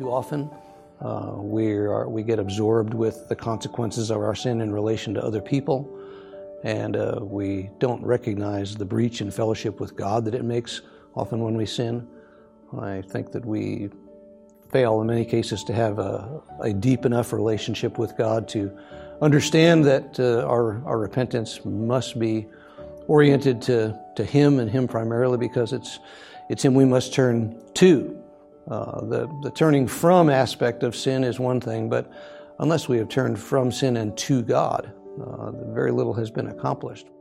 Too often, we get absorbed with the consequences of our sin in relation to other people, and we don't recognize the breach in fellowship with God that it makes often when we sin. I think that we fail in many cases to have a deep enough relationship with God to understand that our repentance must be oriented to Him and Him primarily, because it's Him we must turn to. The turning from aspect of sin is one thing, but unless we have turned from sin and to God, very little has been accomplished.